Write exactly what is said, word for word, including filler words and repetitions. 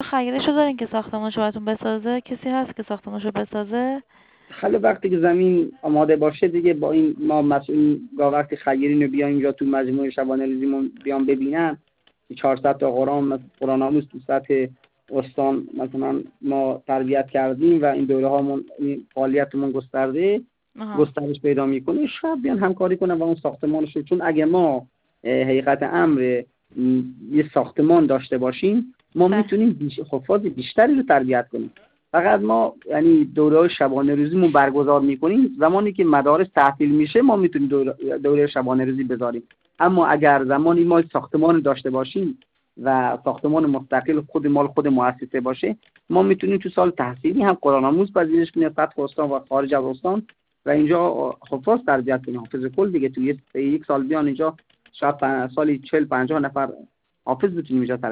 خیرشو دارین که ساختمانشو براتون بسازه؟ کسی هست که ساختمانشو بسازه؟ خیلی وقتی که زمین آماده باشه دیگه با این ما مسئول وقتی خیرین رو بیایم اینجا تو مجموعه شبانه روزیمون بیان ببینن چهارصد تا قرآن قرآن آموز تو سطح استان مثلا ما تربیت کردیم و این دوره هامون این فعالیتمون گسترده گسترش پیدا میکنه، شاید بیان همکاری کنن و اون ساختمانش، چون اگه ما حقیقت امر یه ساختمان داشته باشیم ما میتونیم بیش حفاظ بیشتری رو تربیت کنیم. فقط ما یعنی دوره شبانه روزیمون برگزار میکنیم زمانی که مدارس تعطیل میشه ما میتونیم دوره, دوره شبانه روزی بذاریم. اما اگر زمانی ما ساختمان داشته باشیم و ساختمان مستقل خود مال خود مؤسسه باشه ما میتونیم تو سال تحصیلی هم قرآن آموز پذیرش کنیم سطح استان و خارج از استان و اینجا حفاظ تربیت کنیم. حافظ کل دیگه تو یک سال بیان اینجا شاید سالی چهل پنجاه نفر حافظ بتونیم اینجا